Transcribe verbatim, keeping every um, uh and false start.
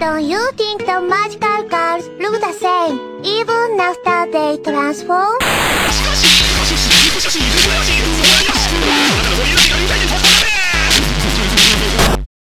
Don't you think the magical girls look the same, even after they transform?